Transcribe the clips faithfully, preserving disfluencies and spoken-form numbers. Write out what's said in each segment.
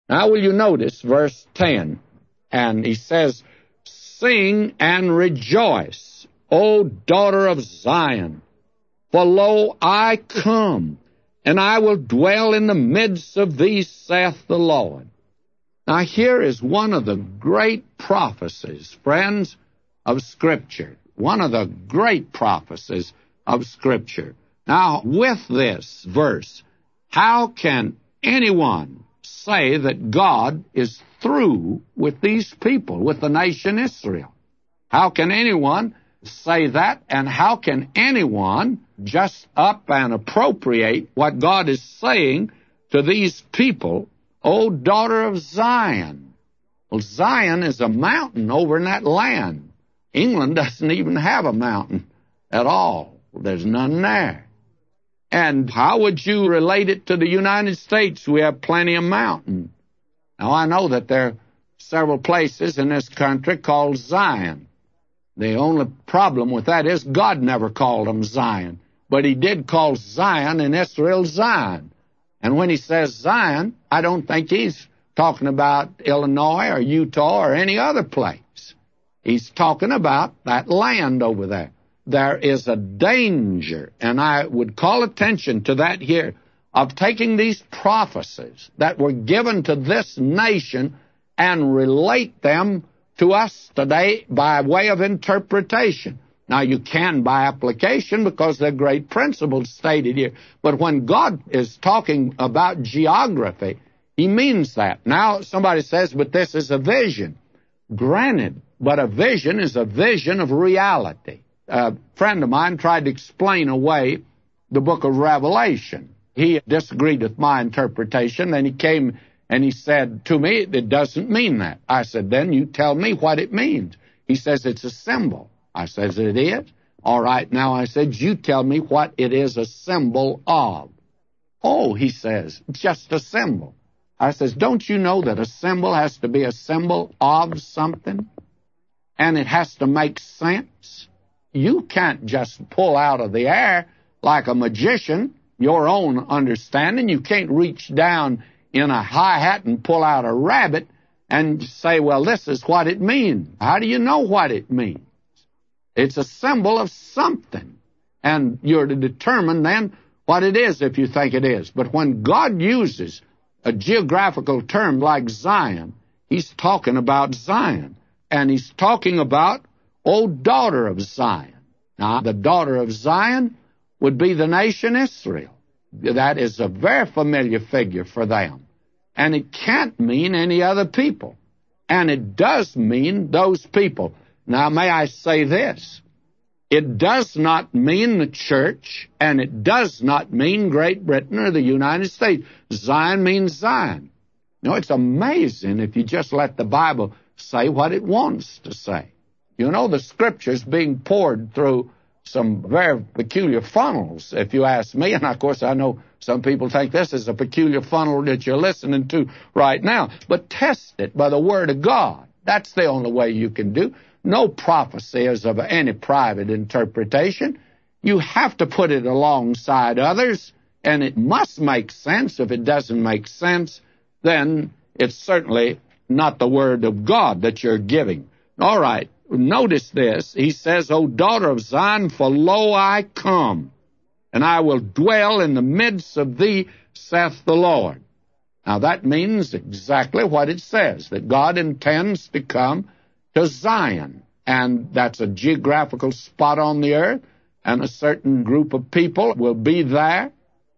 Now will you notice verse ten? And he says, Sing and rejoice, O daughter of Zion, for lo, I come, and I will dwell in the midst of thee, saith the Lord. Now here is one of the great prophecies, friends, of Scripture. One of the great prophecies of Scripture. Now, with this verse, how can anyone say that God is through with these people, with the nation Israel? How can anyone say that, and how can anyone just up and appropriate what God is saying to these people, O daughter of Zion? Well, Zion is a mountain over in that land. England doesn't even have a mountain at all. There's none there. And how would you relate it to the United States? We have plenty of mountains. Now, I know that there are several places in this country called Zion. The only problem with that is God never called them Zion. But he did call Zion in Israel Zion. And when he says Zion, I don't think he's talking about Illinois or Utah or any other place. He's talking about that land over there. There is a danger, and I would call attention to that here, of taking these prophecies that were given to this nation and relate them to us today by way of interpretation. Now, you can by application because there are great principles stated here. But when God is talking about geography, he means that. Now, somebody says, but this is a vision. Granted, but a vision is a vision of reality. A friend of mine tried to explain away the book of Revelation. He disagreed with my interpretation, and he came and he said to me, it doesn't mean that. I said, then you tell me what it means. He says, it's a symbol. I says, it is? All right, now I said, you tell me what it is a symbol of. Oh, he says, it's just a symbol. I says, don't you know that a symbol has to be a symbol of something? And it has to make sense. You can't just pull out of the air like a magician your own understanding. You can't reach down in a hi-hat and pull out a rabbit and say, well, this is what it means. How do you know what it means? It's a symbol of something. And you're to determine then what it is if you think it is. But when God uses a geographical term like Zion, he's talking about Zion. And he's talking about, O daughter of Zion. Now, the daughter of Zion would be the nation Israel. That is a very familiar figure for them. And it can't mean any other people. And it does mean those people. Now, may I say this? It does not mean the church, and it does not mean Great Britain or the United States. Zion means Zion. You know, it's amazing if you just let the Bible say what it wants to say. You know, the Scripture's being poured through some very peculiar funnels, if you ask me. And, of course, I know some people think this is a peculiar funnel that you're listening to right now. But test it by the Word of God. That's the only way you can do. No prophecy is of any private interpretation. You have to put it alongside others, and it must make sense. If it doesn't make sense, then it's certainly not the Word of God that you're giving. All right, notice this. He says, O daughter of Zion, for lo, I come, and I will dwell in the midst of thee, saith the Lord. Now, that means exactly what it says, that God intends to come to Zion, and that's a geographical spot on the earth, and a certain group of people will be there,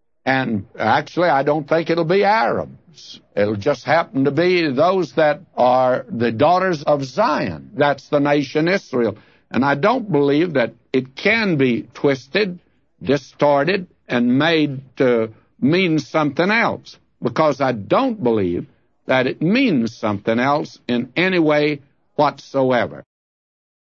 and actually I don't think it'll be Arabs. It'll just happen to be those that are the daughters of Zion. That's the nation Israel. And I don't believe that it can be twisted, distorted, and made to mean something else, because I don't believe that it means something else in any way whatsoever.